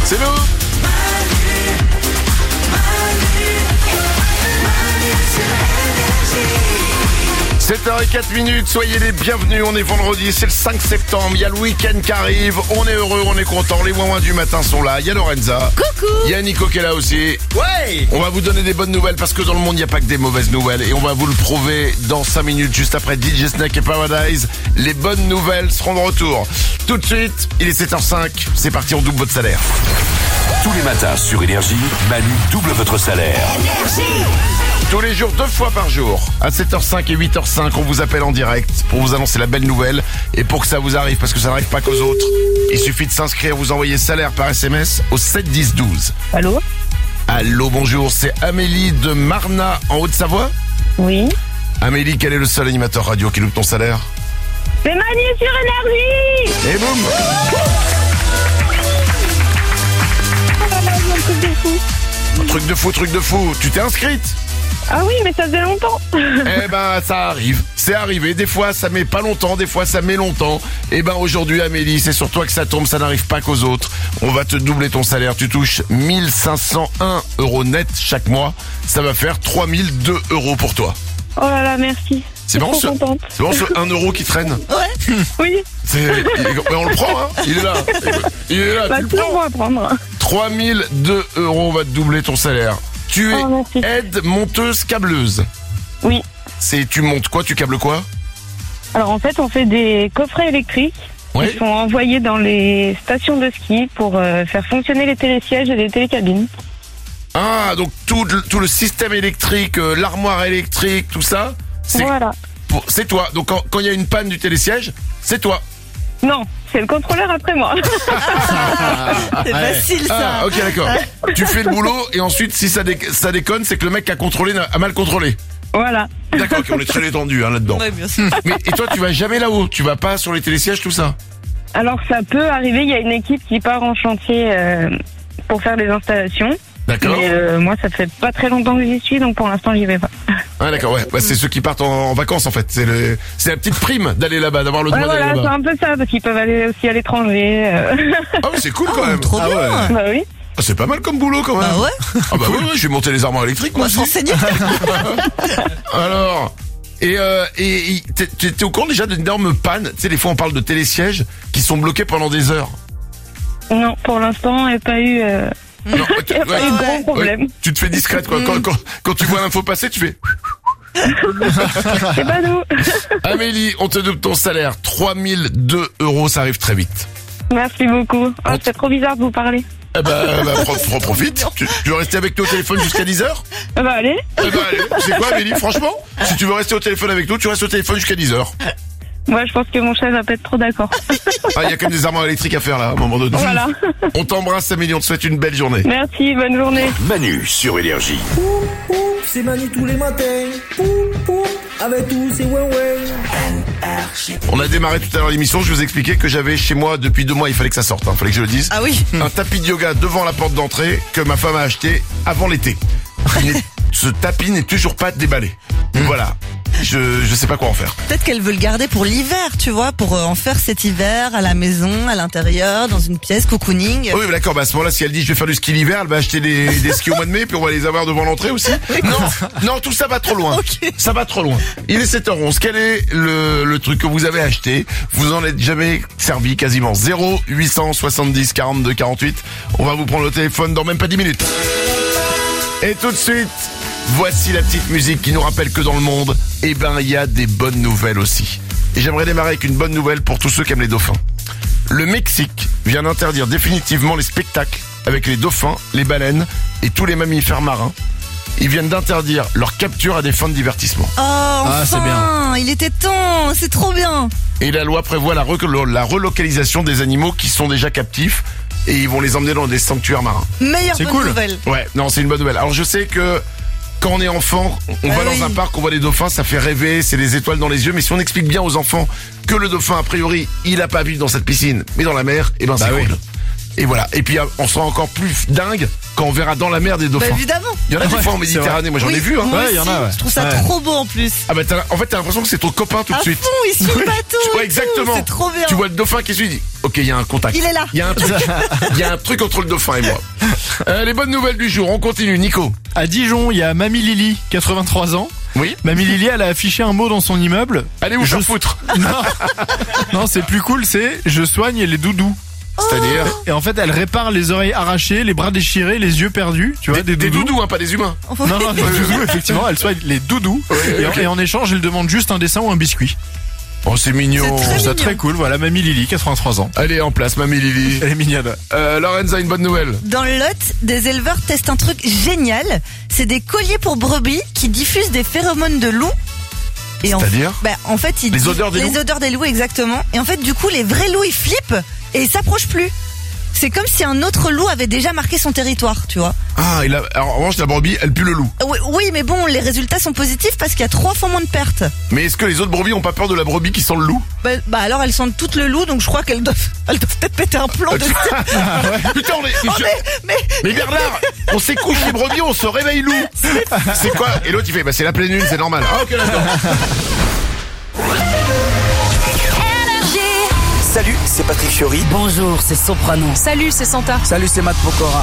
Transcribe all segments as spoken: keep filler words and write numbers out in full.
C'est nous. sept heures zéro quatre minutes, soyez les bienvenus, on est vendredi, c'est le cinq septembre, il y a le week-end qui arrive, on est heureux, on est content, les moins du matin sont là, il y a Lorenza. Coucou. Il y a Nico qui est là aussi. Ouais. On va vous donner des bonnes nouvelles parce que dans le monde il n'y a pas que des mauvaises nouvelles et on va vous le prouver dans cinq minutes juste après D J Snake et Paradise. Les bonnes nouvelles seront de retour. Tout de suite, il est sept heures cinq, c'est parti, on double votre salaire. Tous les matins sur Énergie, Manu double votre salaire. Tous les jours, deux fois par jour, à sept heures cinq et huit heures cinq, on vous appelle en direct pour vous annoncer la belle nouvelle. Et pour que ça vous arrive, parce que ça n'arrive pas qu'aux autres, il suffit de s'inscrire, vous envoyez salaire par S M S au sept dix douze. Allô? Allô, bonjour, c'est Amélie de Marna en Haute-Savoie. Oui. Amélie, quel est le seul animateur radio qui loupe ton salaire? C'est Manu sur Énergie. Et boum. Oh là là, un truc de fou. Truc de fou, truc de fou, tu t'es inscrite? Ah oui, mais ça faisait longtemps. Eh ben, ça arrive. C'est arrivé. Des fois, ça met pas longtemps. Des fois, ça met longtemps. Eh ben, aujourd'hui, Amélie, c'est sur toi que ça tombe. Ça n'arrive pas qu'aux autres. On va te doubler ton salaire. Tu touches mille cinq cent un euros net chaque mois. Ça va faire trois mille deux euros pour toi. Oh là là, merci. C'est bon, trop ce, contente. c'est bon, ce un euro qui traîne. Oui. C'est, il- mais on le prend, hein. Il est là. Il est là. Bah, tu le tout prends. on va prendre. trois mille deux euros, on va te doubler ton salaire. Tu es Oh, merci. aide monteuse câbleuse. Oui. C'est, tu montes quoi? Tu câbles quoi? Alors en fait, on fait des coffrets électriques Oui. qui sont envoyés dans les stations de ski pour euh, faire fonctionner les télésièges et les télécabines. Ah, donc tout, le- tout le système électrique, euh, l'armoire électrique, tout ça, c'est Voilà. pour- c'est toi. Donc quand quand il y a une panne du télésiège, c'est toi. Non, c'est le contrôleur après moi. C'est facile ça. Ah, ok, d'accord. Tu fais le boulot et ensuite, si ça, dé- ça déconne, c'est que le mec qui a contrôlé n'a- a mal contrôlé. Voilà. D'accord, ok, on est très détendu hein, là-dedans. Ouais, bien sûr. Mais et toi, tu vas jamais là-haut. Tu vas pas sur les télésièges, tout ça. Alors ça peut arriver, il y a une équipe qui part en chantier euh, pour faire des installations. D'accord. Mais euh, moi, ça fait pas très longtemps que j'y suis, donc pour l'instant, j'y vais pas. Ah, d'accord, ouais. Bah, c'est ceux qui partent en, en vacances en fait. C'est le, c'est la petite prime d'aller là-bas, d'avoir le droit Ouais, d'aller voilà, c'est là-bas. un peu ça, parce qu'ils peuvent aller aussi à l'étranger. euh. Ah oui, c'est cool quand même. Trop ah, bien. ouais. Bah oui. Ah, c'est pas mal comme boulot quand même. Bah ouais. Ah bah ouais, ouais, je vais monter les armoires électriques On moi va aussi. s'enseigner. Alors, et, euh, et, et t'es, t'es- t'es au courant déjà d'énormes pannes? Tu sais, des fois on parle de télésièges qui sont bloqués pendant des heures. Non, pour l'instant, il n'y a pas eu, euh, Non, il tu, y a pas ouais, eu de ouais. gros problèmes. ouais, tu te fais discrète quoi. Quand, quand, quand tu vois l'info passer, tu fais... C'est pas nous. Amélie, on te double ton salaire. trois mille deux euros, ça arrive très vite. Merci beaucoup. Oh, c'est trop bizarre de vous parler. Eh ben, bah, pro- pro- profite. Tu, tu veux rester avec nous au téléphone jusqu'à dix heures? Ah bah allez. Eh ben, allez. Tu sais quoi, Amélie, franchement? Si tu veux rester au téléphone avec nous, tu restes au téléphone jusqu'à dix heures. Moi, je pense que mon chef va pas être trop d'accord. Ah, il y a quand même des armoires électriques à faire là, à un moment donné. Voilà. On t'embrasse, Amélie, on te souhaite une belle journée. Merci, bonne journée. Manu sur Énergie. C'est Manu tous les matins. Poup, poup, avec tous ces ouais ouais. On a démarré tout à l'heure l'émission, je vous expliquais que j'avais chez moi depuis deux mois, il fallait que ça sorte, il fallait que je le dise. Ah oui. Un tapis de yoga devant la porte d'entrée que ma femme a acheté avant l'été. Il n'est- Ce tapis n'est toujours pas déballé. Voilà. Je, je sais pas quoi en faire. Peut-être qu'elle veut le garder pour l'hiver, tu vois, pour euh, en faire cet hiver à la maison, à l'intérieur, dans une pièce, cocooning. Oui, mais d'accord, bah à ce moment-là, si elle dit je vais faire du ski l'hiver, elle va acheter des, des skis au mois de mai, puis on va les avoir devant l'entrée aussi. Non, non, tout ça va trop loin. Ok. Ça va trop loin. Il est sept heures onze. Quel est le, le truc que vous avez acheté? Vous en êtes jamais servi quasiment. zéro huit cent soixante-dix quarante-deux quarante-huit. On va vous prendre le téléphone dans même pas dix minutes. Et tout de suite, voici la petite musique qui nous rappelle que dans le monde, eh ben, il y a des bonnes nouvelles aussi. Et j'aimerais démarrer avec une bonne nouvelle pour tous ceux qui aiment les dauphins. Le Mexique vient d'interdire définitivement les spectacles avec les dauphins, les baleines et tous les mammifères marins. Ils viennent d'interdire leur capture à des fins de divertissement. Oh, enfin, c'est bien. il était temps, c'est trop bien. Et la loi prévoit la, re- la relocalisation des animaux qui sont déjà captifs et ils vont les emmener dans des sanctuaires marins. Meilleure C'est bonne cool. nouvelle. Ouais, non, c'est une bonne nouvelle. Alors je sais que quand on est enfant, on Ah va oui. dans un parc, on voit des dauphins, ça fait rêver, c'est les étoiles dans les yeux. Mais si on explique bien aux enfants que le dauphin, a priori, il a pas à vivre dans cette piscine, mais dans la mer, eh ben c'est Bah oui. cool. Et voilà. Et puis on sera encore plus dingue quand on verra dans la mer des dauphins. Bah, évidemment. Il y en a des Ouais, fois en c'est Méditerranée, moi j'en Oui, ai vu. Hein. moi Ouais, il y en aussi. a, ouais. Je trouve ça Ouais. trop beau en plus. Ah bah t'as- en fait t'as l'impression que c'est ton copain tout de À suite. fond, il suit le bateau. Tu vois et exactement. tout, c'est trop bien. Tu vois le dauphin qui suit, il dit, ok, il y a un contact. Il est là. Il y a un truc. Il y a un truc entre le dauphin et moi. Euh, les bonnes nouvelles du jour, on continue. Nico. À Dijon, il y a Mamie Lily, quatre-vingt-trois ans. Oui. Mamie Lily, elle a affiché un mot dans son immeuble. Allez vous Je- faire foutre. Non, non, c'est plus cool, c'est je soigne les doudous. C'est-à-dire Et en fait, elle répare les oreilles arrachées, les bras déchirés, les yeux perdus. Tu vois, des, des doudous. doudous, hein, pas des humains. Non, non, des doudous, effectivement, elle soigne les doudous. et, en, ok. et en échange, elle demande juste un dessin ou un biscuit. Oh c'est mignon. C'est Je trouve ça mignon. très cool. Voilà, Mamie Lily, quatre-vingt-trois ans. Allez en place, mamie Lily. Elle est mignonne. Euh, Lorenza, une bonne nouvelle. Dans le Lot, des éleveurs testent un truc génial. C'est des colliers pour brebis qui diffusent des phéromones de loup. Et en- C'est-à-dire bah, en fait, ils Les diff- odeurs des les loups odeurs des loups, exactement. Et en fait, du coup, les vrais loups, ils flippent et ils s'approchent plus. C'est comme si un autre loup avait déjà marqué son territoire, tu vois. Ah, il a... Alors, en revanche, la brebis, elle pue le loup. Oui, oui, mais bon, les résultats sont positifs parce qu'il y a trois fois moins de pertes. Mais est-ce que les autres brebis ont pas peur de la brebis qui sent le loup? Bah, bah alors, elles sentent toutes le loup, donc je crois qu'elles doivent, elles doivent peut-être péter un plomb. De... Putain, on est... Oh, mais, mais, Mais Bernard, on s'écouche les brebis, on se réveille loup. C'est quoi? Et l'autre il fait, bah c'est la pleine lune, c'est normal. Ah ok d'accord. Salut, c'est Patrick Fiori. Bonjour, c'est Soprano. Salut, c'est Santa. Salut, c'est Matt Pokora.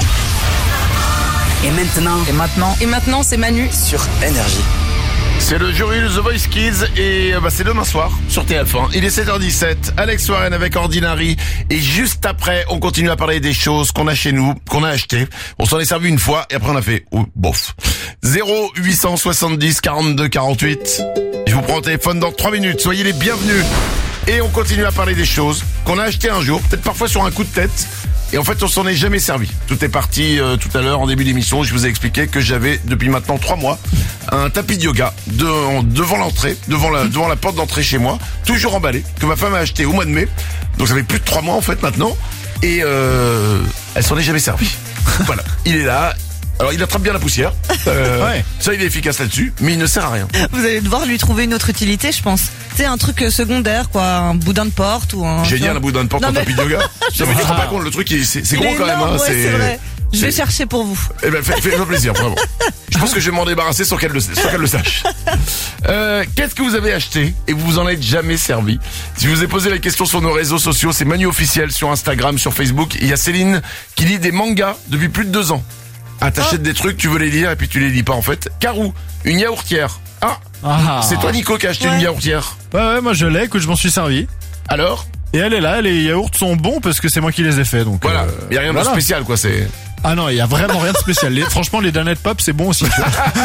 Et maintenant, Et maintenant, Et maintenant, c'est Manu. sur Énergie. C'est le jury de The Voice Kids et euh, bah, c'est demain soir sur T F un. Il est sept heures dix-sept, Alex Warren avec Ordinary et juste après on continue à parler des choses qu'on a chez nous, qu'on a achetées. On s'en est servi une fois et après on a fait oh, bof. zéro huit cent soixante-dix quarante-deux quarante-huit. Je vous prends au téléphone dans trois minutes, soyez les bienvenus. Et on continue à parler des choses qu'on a achetées un jour, peut-être parfois sur un coup de tête. Et en fait, on s'en est jamais servi. Tout est parti euh, tout à l'heure en début d'émission. Je vous ai expliqué que j'avais depuis maintenant trois mois un tapis de yoga de, en- devant l'entrée, devant la, devant la porte d'entrée chez moi, toujours emballé, que ma femme a acheté au mois de mai. Donc ça fait plus de trois mois en fait maintenant. Et euh, elle s'en est jamais servie. Voilà, il est là. Alors il attrape bien la poussière. Euh, Ouais. Ça il est efficace là-dessus, mais il ne sert à rien. vous allez devoir lui trouver une autre utilité, je pense. C'est un truc euh, secondaire, quoi, un boudin de porte ou un. Génial, un bout d'un porte Non, en mais- tapis de yoga. Non mais tu te rends pas compte, le truc il- c'est c'est Il gros est quand même. énorme, Hein, ouais, c'est vrai. Je vais c'est- chercher pour vous. Eh ben, fais- fais-moi plaisir, vraiment. Je pense que je vais m'en débarrasser sans qu'elle le, sans qu'elle le sache. Euh, qu'est-ce que vous avez acheté et vous vous en êtes jamais servi? Si je vous ai posé la question sur nos réseaux sociaux, c'est Manu Officiel sur Instagram, sur Facebook. Il y a Céline qui lit des mangas depuis plus de deux ans. Ah, t'achètes des trucs, tu veux les lire et puis tu les lis pas en fait. Carou, une yaourtière. Ah, Ah. c'est toi Nico qui a acheté Ouais. une yaourtière. Ouais, ouais, moi je l'ai, que je m'en suis servi. Alors? Et elle est là, les yaourts sont bons parce que c'est moi qui les ai faits. Donc Voilà, euh, il y a rien voilà. de spécial quoi, c'est... Ah non, il y a vraiment rien de spécial. Les- franchement, les Danette Pop, c'est bon aussi.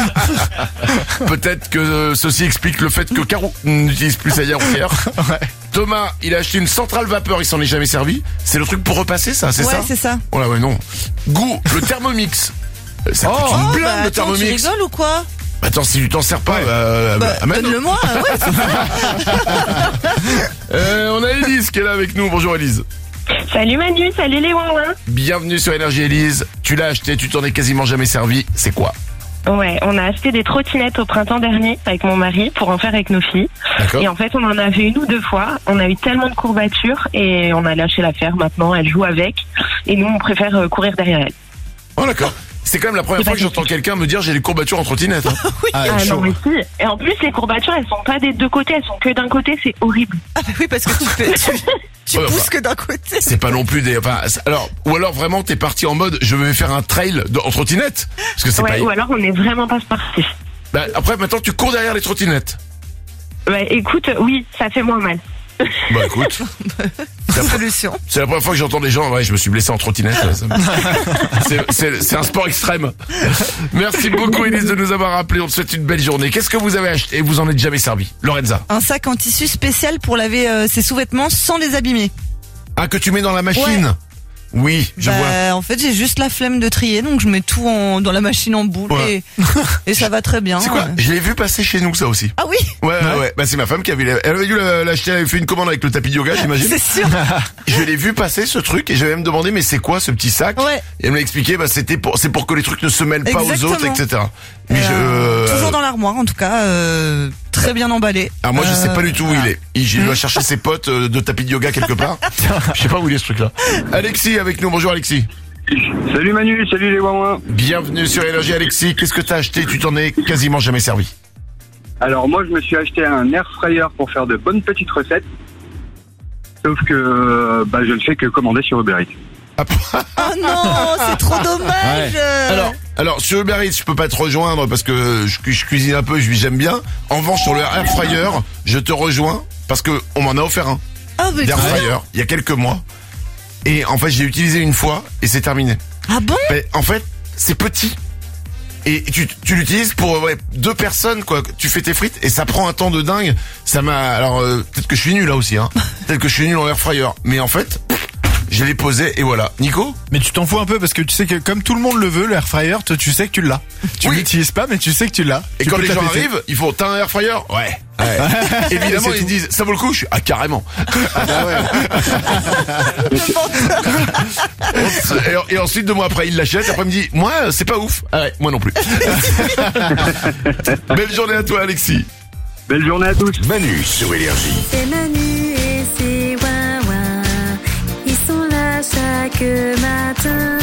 Peut-être que euh, ceci explique le fait que Caro n'utilise plus sa yaourtière. Ouais. Thomas, il a acheté une centrale vapeur, il s'en est jamais servi. C'est le truc pour repasser ça, c'est Ouais, ça? c'est ça. Ouais, ouais, non. Goût, le Thermomix. Euh, Ça coûte Oh, une Oh, blinde bah, le attends, tu Thermomix. rigoles ou quoi? Attends, si tu t'en sers pas, Ouais. euh, Bah, bah, amène. donne-le-moi. Ouais, c'est ça. Euh, on a Élise qui est là avec nous. Bonjour Élise. Salut Manu, salut les ouin Bienvenue sur Énergie Élise. Tu l'as acheté, tu t'en es quasiment jamais servi. C'est quoi? Ouais, on a acheté des trottinettes au printemps dernier avec mon mari pour en faire avec nos filles. D'accord. Et en fait, on en a fait une ou deux fois. On a eu tellement de courbatures et on a lâché l'affaire. Maintenant, elle joue avec. Et nous, on préfère euh, courir derrière elle. Oh d'accord. C'est quand même la première C'est fois pas que j'entends quelqu'un me dire j'ai les courbatures en trottinette. Hein. Ah, Ah chaud. non, mais si. Et en plus, les courbatures, elles sont pas des deux côtés, elles sont que d'un côté. C'est horrible. Ah bah oui, parce que tu fais, tu, tu Ouais, pousses enfin, que d'un côté. C'est pas non plus des. Enfin, c'est- alors, ou alors vraiment t'es parti en mode je vais faire un trail de, en trottinette parce que c'est Ouais, pas. ou alors, on est vraiment pas sportif. Bah, après maintenant tu cours derrière les trottinettes. Bah, écoute, oui, ça fait moins mal. Bah écoute, Solution. c'est la première fois que j'entends des gens. Ouais, je me suis blessé en trottinette. ça me- c'est- C'est c'est un sport extrême. Merci beaucoup Élise de nous avoir appelé. On te souhaite une belle journée. Qu'est-ce que vous avez acheté et vous en êtes jamais servi? Lorenza. Un sac en tissu spécial pour laver euh, ses sous-vêtements sans les abîmer. Ah, que tu mets dans la machine. Oui, je bah, vois. En fait, j'ai juste la flemme de trier, donc je mets tout en, dans la machine en boule Ouais. et, et ça va très bien. C'est quoi? Je l'ai vu passer chez nous ça aussi. Ah oui, Ouais, ouais, ouais. Bah c'est ma femme qui avait, elle avait dû l'acheter, elle avait fait une commande avec le tapis de yoga, j'imagine. c'est sûr. Je l'ai vu passer ce truc et j'avais même demandé mais c'est quoi ce petit sac? Ouais. Et elle m'a expliqué bah c'était pour c'est pour que les trucs ne se mêlent pas aux Exactement. autres, et cetera. Mais Euh, je Toujours dans l'armoire, en tout cas. Euh, très bien emballé. Ah, moi, je sais Euh, pas du tout où il est. Il, il doit chercher ses potes euh, de tapis de yoga quelque part. Je sais pas où il est ce truc-là. Alexis avec nous. Bonjour Alexis. Salut Manu, salut les Wouah. Bienvenue sur Énergie Alexis. Qu'est-ce que t'as acheté? Tu t'en es quasiment jamais servi. Alors moi je me suis acheté un air fryer pour faire de bonnes petites recettes. Sauf que bah, je ne fais que commander sur Uber Eats. Ah, Oh non, c'est trop dommage. alors, alors sur Uber Eats, je peux pas te rejoindre parce que je, je cuisine un peu, je j'aime bien. En revanche, sur le air fryer, je te rejoins parce que on m'en a offert un. Ah, mais D'air trop bien. fryer, il y a quelques mois. Et en fait, j'ai utilisé une fois et c'est terminé. Ah bon? Mais en fait, c'est petit. Et tu, tu l'utilises pour ouais, deux personnes, quoi. Tu fais tes frites et ça prend un temps de dingue. Ça m'a. Alors, euh, peut-être que je suis nul là aussi, hein. Peut-être que je suis nul en air fryer. Mais en fait, je l'ai posé et voilà. Nico? Mais tu t'en fous un peu parce que tu sais que comme tout le monde le veut, le air fryer, toi, tu sais que tu l'as. Tu Oui. l'utilises pas, mais tu sais que tu l'as. Et Tu quand peux les te la gens péter. arrivent, ils font t'as un air fryer? Ouais. ouais. Évidemment, C'est ils tout. disent ça vaut le coup. Je suis ah carrément. et, et ensuite deux mois après, ils l'achètent. Après, ils me disent moi c'est pas ouf. Ah ouais, moi non plus. Belle journée à toi, Alexis. Belle journée à tous. Manu sur Énergie. C'est Manu et c'est Wawa. Ils sont là chaque matin.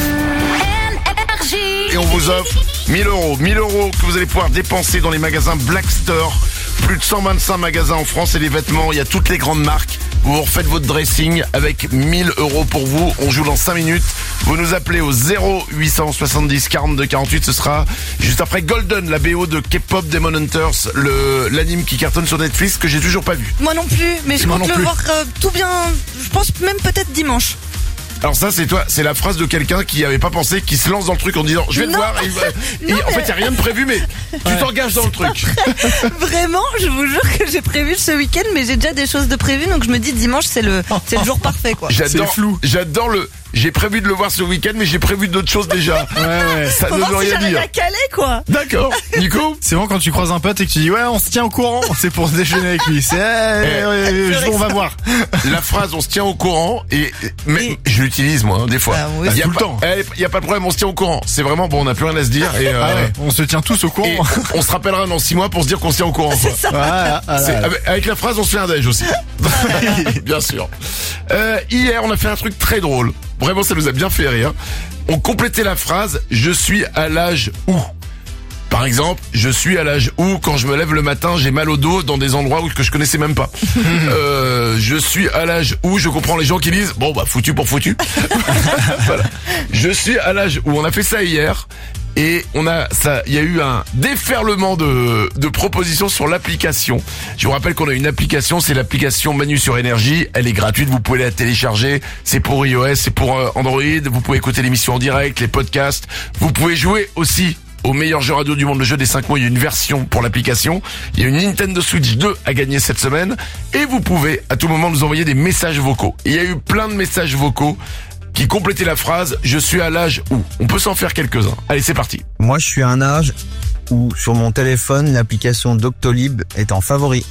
Énergie. Et on vous offre mille euros. mille euros que vous allez pouvoir dépenser dans les magasins Black Store. Plus de cent vingt-cinq magasins en France et les vêtements, il y a toutes les grandes marques. Vous refaites votre dressing avec mille euros pour vous. On joue dans cinq minutes. Vous nous appelez au zéro huit cent soixante-dix quarante-deux quarante-huit. Ce sera juste après Golden, la B O de K-pop Demon Hunters, le, l'anime qui cartonne sur Netflix que j'ai toujours pas vu. Moi non plus, mais je Moi compte non le plus. voir euh, tout bien. Je pense même peut-être dimanche. Alors ça c'est toi, c'est la phrase de quelqu'un qui avait pas pensé, qui se lance dans le truc en disant je vais le Non. voir. Et, et Non, en fait mais- il y a rien de prévu mais tu t'engages dans le truc. Vraiment, je vous jure que j'ai prévu ce week-end, mais j'ai déjà des choses de prévues, donc je me dis dimanche c'est le c'est le jour parfait quoi. J'adore, C'est flou. j'adore le. J'ai prévu de le voir ce week-end mais j'ai prévu d'autres choses déjà. Ouais, ouais. Ça Faut ne voir veut si rien j'arrive dire. à caler quoi. D'accord. Nico. C'est bon quand tu croises un pote et que tu dis ouais on se tient au courant, c'est pour se déjeuner avec lui. C'est eh, euh, C'est vrai on que va ça- voir. La phrase on se tient au courant et mais Et- je l'utilise moi hein, des fois. Ah oui. Il y a Tout le pas- temps. eh, Il y a pas de problème, on se tient au courant. C'est vraiment bon, on n'a plus rien à se dire et, euh, Ah ouais, on se tient tous au courant. et on se rappellera dans six mois pour se dire qu'on se tient au courant. quoi. Voilà, C'est- voilà. avec, avec la phrase on se fait un déj aussi. Bien sûr. Euh, hier on a fait un truc très drôle. Vraiment ça nous a bien fait rire. On complétait la phrase je suis à l'âge où. Par exemple, je suis à l'âge où quand je me lève le matin, j'ai mal au dos dans des endroits où que je connaissais même pas. euh, je suis à l'âge où je comprends les gens qui disent bon bah foutu pour foutu. Voilà. Je suis à l'âge où on a fait ça hier et on a ça, il y a eu un déferlement de de propositions sur l'application. Je vous rappelle qu'on a une application, c'est l'application Manu sur Énergie. Elle est gratuite, vous pouvez la télécharger. C'est pour iOS, c'est pour euh, Android. Vous pouvez écouter l'émission en direct, les podcasts. Vous pouvez jouer aussi au meilleur jeu radio du monde, le jeu des cinq mots. Il y a une version pour l'application. Il y a une Nintendo Switch deux à gagner cette semaine. Et vous pouvez à tout moment nous envoyer des messages vocaux. Et il y a eu plein de messages vocaux qui complétaient la phrase « Je suis à l'âge où ». On peut s'en faire quelques-uns. Allez, c'est parti. Moi, je suis à un âge où sur mon téléphone, l'application Doctolib est en favori.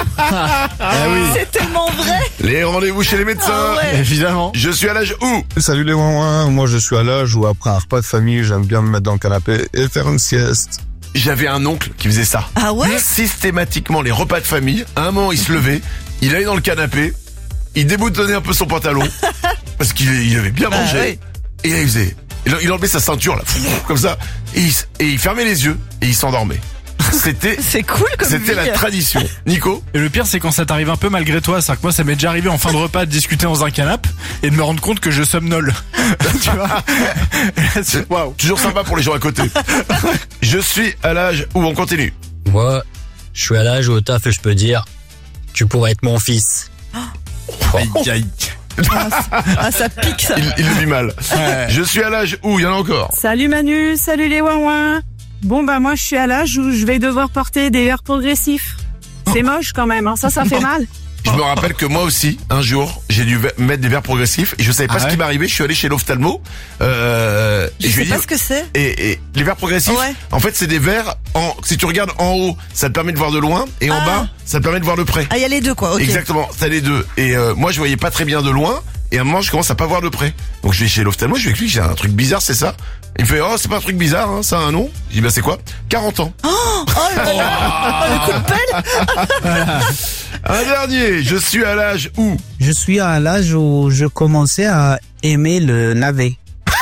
Ah oui, C'est tellement vrai. Les rendez-vous chez les médecins. Ah ouais. évidemment. Je suis à l'âge où. Salut les ouin moi je suis à l'âge où après un repas de famille, j'aime bien me mettre dans le canapé et faire une sieste. J'avais un oncle qui faisait ça. Ah ouais. Systématiquement, les repas de famille, à un moment, il se levait, il allait dans le canapé, il déboutonnait un peu son pantalon, parce qu'il il avait bien Bah mangé, oui. et là, il faisait, il il enlevait sa ceinture, là, comme ça, et il, s- et il fermait les yeux, et il s'endormait. C'était, C'est cool comme c'était vie. la tradition. Nico? Et le pire, c'est quand ça t'arrive un peu malgré toi. C'est-à-dire que moi, ça m'est déjà arrivé en fin de repas de discuter dans un canapé et de me rendre compte que je somnole. Tu vois? Et là, c'est- Waouh. Toujours sympa pour les gens à côté. Je suis à l'âge où on continue. Moi, je suis à l'âge où au taf, je peux dire, tu pourrais être mon fils. Aïe, aïe. Ah ça pique ça. Il, il le vit mal. Je suis à l'âge où, il y en a encore. Salut Manu, salut les ouin Bon bah moi je suis à l'âge où je vais devoir porter des verres progressifs. C'est moche quand même, hein. ça ça fait mal. Je me rappelle que moi aussi, un jour, j'ai dû ve- mettre des verres progressifs et je savais pas Ah ce ouais qui m'arrivait. Je suis allé chez l'ophtalmo. Euh, Je et je lui sais ai pas dit, ce que c'est. et, et les verres progressifs, Ouais. en fait, c'est des verres. En, si tu regardes en haut, ça te permet de voir de loin, et en Ah. bas, ça te permet de voir de près. Ah il y a les deux quoi. Ok. Exactement, t'as les deux. Et euh, moi, je voyais pas très bien de loin. Et à un moment, je commence à pas voir de près. Donc je vais chez l'ophtalmo, je lui explique, j'ai un truc bizarre, c'est ça. Il me fait, oh, c'est pas un truc bizarre, hein, ça a un nom. Je dis, bah c'est quoi? quarante ans. Oh, oh là là, le coup de pelle. Un dernier, je suis à l'âge où? Je suis à l'âge où je commençais à aimer le navet.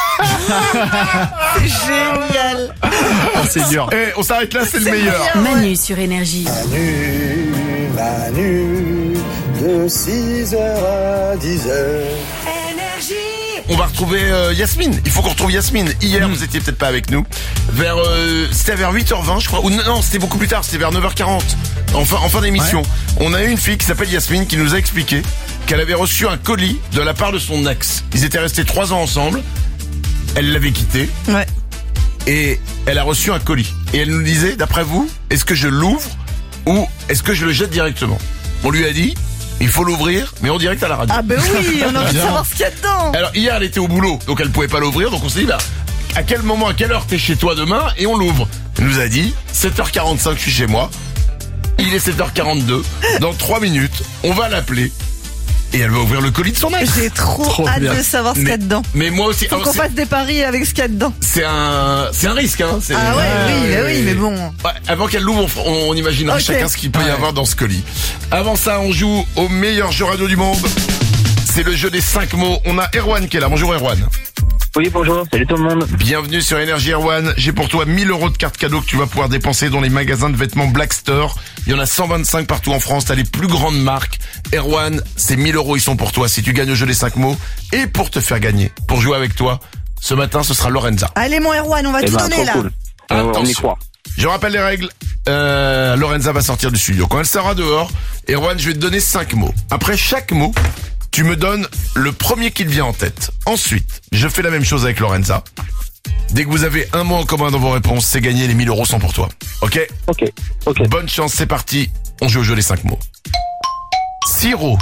C'est génial. Ah, c'est dur. Eh, on s'arrête là, c'est le meilleur. Manu sur Énergie. Manu, Manu, de six heures à dix heures. On va retrouver euh, Yasmine. Il faut qu'on retrouve Yasmine. Hier, mmh. vous étiez peut-être pas avec nous. Vers, euh, c'était vers huit heures vingt, je crois. Ou non, c'était beaucoup plus tard. C'était vers neuf heures quarante. En fin, en fin d'émission. Ouais. On a eu une fille qui s'appelle Yasmine qui nous a expliqué qu'elle avait reçu un colis de la part de son ex. Ils étaient restés trois ans ensemble. Elle l'avait quitté. Ouais. Et elle a reçu un colis. Et elle nous disait, d'après vous, est-ce que je l'ouvre ou est-ce que je le jette directement? On lui a dit, il faut l'ouvrir, mais en direct à la radio. Ah ben oui, on a envie de savoir ce qu'il y a dedans. Alors hier, elle était au boulot, donc elle pouvait pas l'ouvrir, donc on s'est dit, bah, à quel moment, à quelle heure t'es chez toi demain, et on l'ouvre. Elle nous a dit, sept heures quarante-cinq, je suis chez moi. Il est sept heures quarante-deux. Dans trois minutes, on va l'appeler. Et elle va ouvrir le colis de son ex. J'ai trop, trop hâte bien. de savoir ce qu'il y a dedans. Mais moi aussi. Faut qu'on fasse des paris avec ce qu'il y a dedans. C'est un, c'est un risque, hein. C'est... Ah ouais, ah, oui, mais oui, mais bon. Ouais, avant qu'elle l'ouvre, on, on imaginera okay. chacun ce qu'il peut ouais. y avoir dans ce colis. Avant ça, on joue au meilleur jeu radio du monde. C'est le jeu des cinq mots. On a Erwan qui est là. Bonjour Erwan. Oui, bonjour, salut tout le monde. Bienvenue sur Énergie Erwan. J'ai pour toi mille euros de cartes cadeaux que tu vas pouvoir dépenser dans les magasins de vêtements Black Store. Il y en a cent vingt-cinq partout en France, t'as les plus grandes marques. Erwan, ces mille euros, ils sont pour toi si tu gagnes au jeu des cinq mots. Et pour te faire gagner, pour jouer avec toi, ce matin, ce sera Lorenza. Allez mon Erwan, on va eh tout ben, donner là. Cool. Attention. On y croit. Je rappelle les règles. Euh, Lorenza va sortir du studio. Quand elle sera dehors, Erwan, je vais te donner cinq mots. Après chaque mot, tu me donnes le premier qui te vient en tête. Ensuite, je fais la même chose avec Lorenza. Dès que vous avez un mot en commun dans vos réponses, c'est gagné, les mille euros sont pour toi. Ok? Ok, ok. Bonne chance, c'est parti. On joue au jeu des cinq mots. Sirop.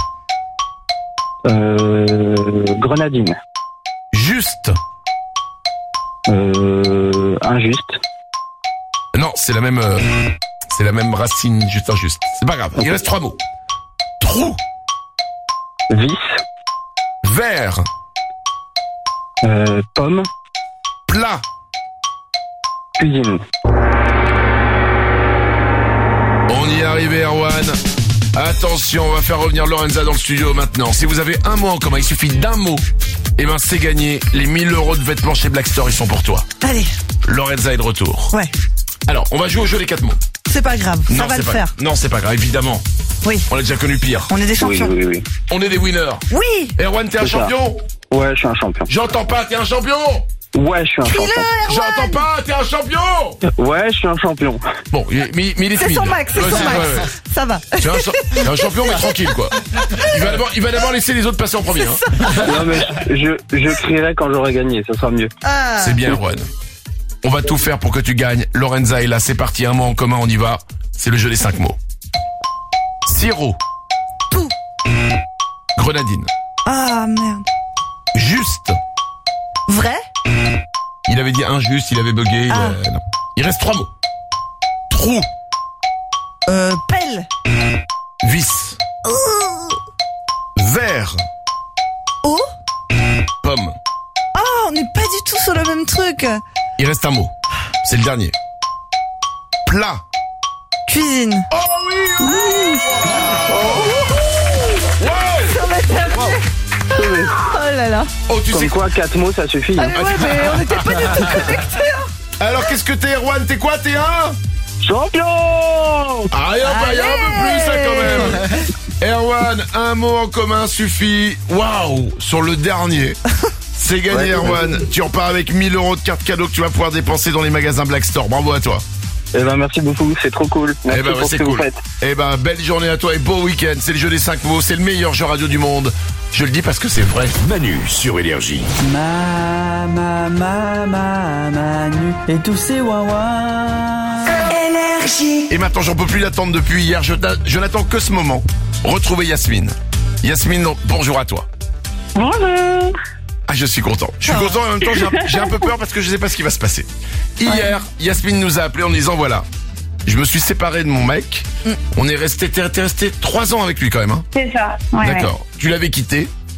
Euh, grenadine. Juste. Euh, injuste. Non, c'est la même, euh, c'est la même racine, juste injuste. C'est pas grave. Okay. Il reste trois mots. Trou. Vis. Vert. Euh, pomme. Plat. Cuisine. On y est arrivé, Erwan. Attention, on va faire revenir Lorenza dans le studio maintenant. Si vous avez un mot en commun, il suffit d'un mot. Eh ben, c'est gagné. Les mille euros de vêtements chez Black Store, ils sont pour toi. Allez. Lorenza est de retour. Ouais. Alors, on va jouer au jeu des quatre mots. C'est pas grave, ça non, va le pas... faire. Non, c'est pas grave, évidemment. Oui. On a déjà connu pire. On est des champions. Oui, oui, oui. On est des winners. Oui. Erwan, t'es un c'est champion? Ça. Ouais, je suis un champion. J'entends pas, t'es un champion? Ouais, je suis un Crie-le, champion. Erwan. J'entends pas, t'es un champion? Ouais, je suis un champion. Bon, mais, mais il est C'est timide. son max, c'est ouais, son c'est, max. ouais, ouais. Ça va. C'est un, c'est un champion, mais tranquille, quoi. Il va d'abord, il va d'abord laisser les autres passer en premier. Hein. Non, mais je, je crierai quand j'aurai gagné, ça sera mieux. Ah. C'est bien, Erwan. On va tout faire pour que tu gagnes. Lorenza est là, c'est parti, un mot en commun, on y va. C'est le jeu des cinq mots. Sirop. Tout. Grenadine. Ah, merde. Juste. Vrai? Il avait dit injuste, il avait bugué. Il, ah. a... non. Il reste trois mots. Trou. Euh, pelle. Vis. Ouh. Vert. Eau. Pomme. Oh, on n'est pas du tout sur le même truc. Il reste un mot. C'est le dernier. Plat. Cuisine. Oh oui, oui. Oh. Oh. Wow. Oh là là. Oh, tu Comme sais quoi, quatre mots, ça suffit. Ah, Hein. mais ouais, mais on n'était pas du tout connectés. Hein. Alors, qu'est-ce que t'es, Erwan? T'es quoi? T'es un champion? Ah, il y a un peu plus, ça, quand même. Erwan, un mot en commun suffit. Waouh. Sur le dernier. C'est gagné, ouais, Erwan. Ouais. Tu repars avec mille euros de cartes cadeaux que tu vas pouvoir dépenser dans les magasins Black Store. Bravo à toi. Eh ben, merci beaucoup, c'est trop cool. Merci eh ben, pour ouais, ce c'est que cool. vous faites. Eh ben, belle journée à toi et beau week-end. C'est le jeu des cinq mots. C'est le meilleur jeu radio du monde. Je le dis parce que c'est vrai. Manu sur Énergie. Ma, ma, ma, ma, Manu et tous ces ouin-ouin. Énergie. Et maintenant, j'en peux plus l'attendre depuis hier. Je, je n'attends que ce moment. Retrouver Yasmine. Yasmine, bonjour à toi. Bonjour. Ah, je suis content. Je suis oh. content et en même temps, j'ai un, j'ai un peu peur parce que je sais pas ce qui va se passer. Hier, ouais. Yasmine nous a appelé en disant voilà, je me suis séparé de mon mec. Mm. On est resté, t'es, t'es resté trois ans avec lui quand même, hein. C'est ça. Ouais, d'accord. Ouais. Tu l'avais quitté.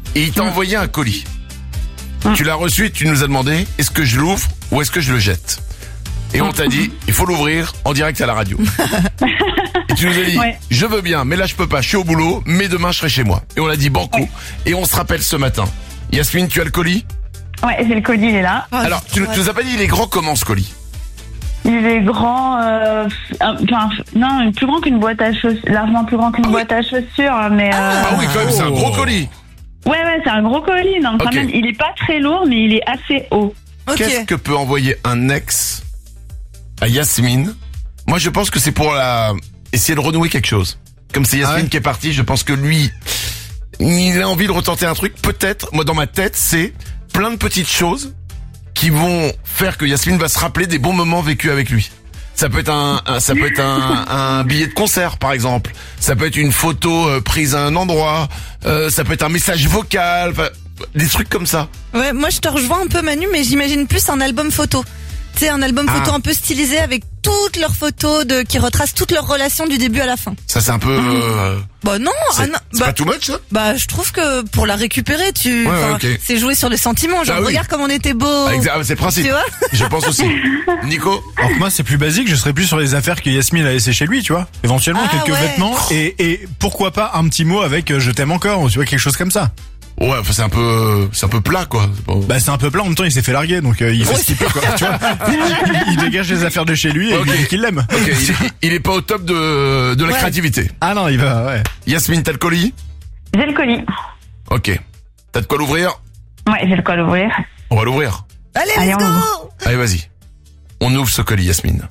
et il t'a envoyé un colis. Tu l'as reçu et tu nous as demandé, est-ce que je l'ouvre ou est-ce que je le jette? Et on t'a dit, il faut l'ouvrir en direct à la radio. Et tu nous as dit, ouais. je veux bien, mais là je peux pas, je suis au boulot, mais demain je serai chez moi. Et on a dit banco. Ouais. Et on se rappelle ce matin. Yasmine, tu as le colis? Ouais, j'ai le colis, il est là. Alors, tu, tu nous as pas dit, il est grand comment ce colis? Il est grand, euh, enfin, non, plus grand qu'une boîte à chaussures, largement plus grand qu'une ah, boîte oui. à chaussures, mais. Euh... Ah oui, quand même, c'est un gros colis. Ouais, ouais, c'est un gros colis, donc okay. quand même, il est pas très lourd, mais il est assez haut. Okay. Qu'est-ce que peut envoyer un ex à Yasmine? Moi, je pense que c'est pour la essayer de renouer quelque chose. Comme c'est Yasmine ah ouais. qui est partie, je pense que lui, il a envie de retenter un truc. Peut-être, moi, dans ma tête, c'est plein de petites choses qui vont faire que Yasmine va se rappeler des bons moments vécus avec lui. Ça peut être un, un ça peut être un, un billet de concert, par exemple. Ça peut être une photo euh, prise à un endroit. Euh, ça peut être un message vocal. Des trucs comme ça. Ouais, moi je te rejoins un peu Manu, mais j'imagine plus un album photo. Tu sais, un album photo ah. un peu stylisé avec toutes leurs photos de qui retracent toutes leurs relations du début à la fin. Ça c'est un peu. Euh... Bah non, c'est, ah non c'est bah, pas too much ça. Bah je trouve que pour la récupérer, tu, ouais, ouais, okay. c'est jouer sur les sentiments. Genre ah, oui. regarde comme on était beau. Ah, exact, c'est le principe. Tu vois je pense aussi. Nico. Alors que moi c'est plus basique, je serais plus sur les affaires que Yasmine a laissées chez lui, tu vois. Éventuellement ah, quelques ouais. vêtements et et pourquoi pas un petit mot avec euh, je t'aime encore, tu vois quelque chose comme ça. Ouais, enfin c'est un peu, c'est un peu plat quoi. C'est pas... Bah c'est un peu plat. En même temps, il s'est fait larguer, donc euh, il fait ce qu'il peut quoi. Tu vois, il, il dégage les affaires de chez lui et okay. il dit qu'il l'aime. Ok, il, est, il est pas au top de de la ouais. créativité. Ah non, il va. Ouais. Yasmine, t'as le colis? J'ai le colis. Ok. T'as de quoi l'ouvrir? Ouais, j'ai de quoi l'ouvrir. On va l'ouvrir. Allez, let's go. Allez, vas-y. On ouvre ce colis, Yasmine.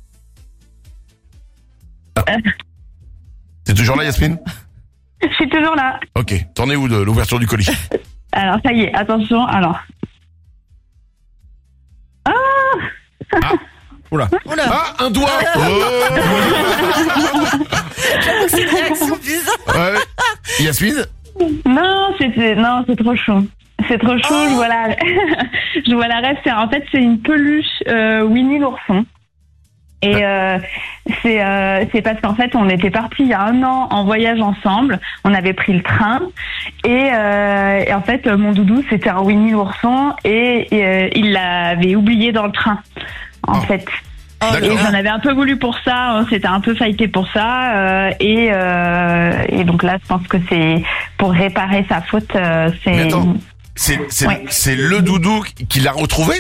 Ah. Euh. T'es toujours là, Yasmine? Je suis toujours là. Ok, t'en es où de l'ouverture du colis? Alors, ça y est, attention, alors. Ah, ah. Oula. Oula. Ah, un doigt. Oh. J'avoue que c'est une réaction bizarre. Ouais. Yasmine? Non, c'est, non, c'est trop chaud. C'est trop chaud, oh. je vois la, je vois la rêve. C'est, en fait, c'est une peluche euh, Winnie l'ourson. Et euh, c'est euh, c'est parce qu'en fait on était partis il y a un an en voyage ensemble. On avait pris le train et, euh, et en fait mon doudou c'était un Winnie l'ourson et, et euh, il l'avait oublié dans le train en oh. fait. Oh, et j'en avais un peu voulu pour ça. On s'était un peu fighté pour ça euh, et euh, et donc là je pense que c'est pour réparer sa faute. Euh, c'est Mais attends, c'est c'est, ouais. c'est le doudou qui l'a retrouvé?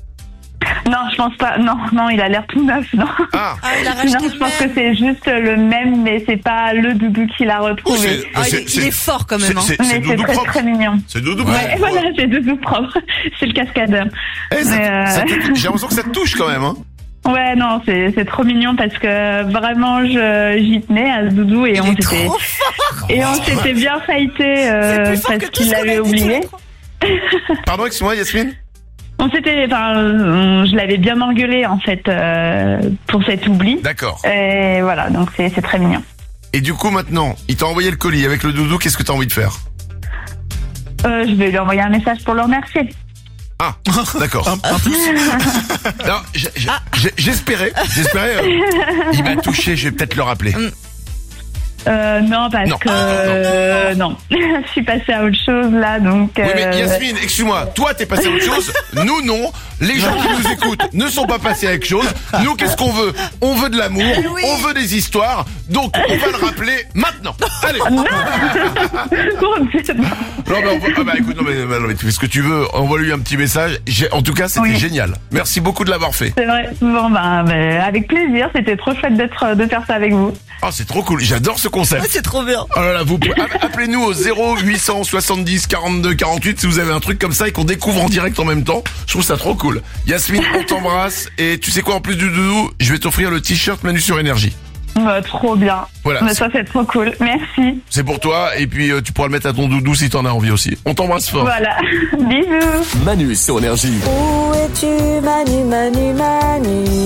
Non, je pense pas. Non, non, il a l'air tout neuf, non. Ah, ah il a racheté non, je pense que c'est juste le même, mais c'est pas le doudou qu'il a retrouvé. Oh, c'est, ah, c'est, il, est, c'est, il est fort quand même. C'est, hein. c'est, mais c'est, c'est très, très mignon. C'est doudou propre. Ouais, voilà, c'est doudou propre. C'est le cascadeur. Eh, ça, mais, euh... ça j'ai l'impression que ça te touche quand même, hein. Ouais, non, c'est c'est trop mignon parce que vraiment je j'y tenais à ce doudou et il on est s'était trop fort. et on s'était bien fighté euh, parce qu'il l'avait oublié. Pardon, excuse-moi, Yasmine. On s'était, enfin, euh, je l'avais bien engueulé en fait euh, pour cet oubli. D'accord. Et voilà, donc c'est c'est très mignon. Et du coup maintenant, il t'a envoyé le colis avec le doudou. Qu'est-ce que t'as envie de faire? euh, Je vais lui envoyer un message pour le remercier. Ah, d'accord. un, un pouce. Non, j'ai, j'ai, ah. j'espérais, j'espérais. Euh, il m'a touché. Je vais peut-être le rappeler. Mm. Euh, non, parce non. que euh, non, je suis passée à autre chose là, donc. Euh... Oui, mais Yasmine, excuse-moi, toi t'es passée à autre chose. Nous non. Les gens qui nous écoutent ne sont pas passés à quelque chose. Nous, qu'est-ce qu'on veut? On veut de l'amour, oui. On veut des histoires. Donc, on va le rappeler maintenant. Allez. Non. non, mais on va, ah bah écoute, non mais, non mais tu fais ce que tu veux. Envoie-lui un petit message. J'ai, en tout cas, c'était oui. génial. Merci beaucoup de l'avoir fait. C'est vrai. Bon bah, bah, avec plaisir. C'était trop chouette d'être de faire ça avec vous. Oh, c'est trop cool. J'adore ce concept. Ouais, c'est trop bien. Oh là là, vous pouvez, appelez-nous au zéro huit cent soixante-dix quarante-deux quarante-huit si vous avez un truc comme ça et qu'on découvre en direct en même temps. Je trouve ça trop cool. Yasmine, on t'embrasse et tu sais quoi, en plus du doudou, je vais t'offrir le t-shirt Manu sur Énergie. Bah, trop bien. Voilà. Mais ça c'est trop cool. Merci. C'est pour toi et puis euh, tu pourras le mettre à ton doudou si t'en as envie aussi. On t'embrasse fort. Voilà. Bisous. Manu sur Énergie. Où es-tu, Manu, Manu, Manu?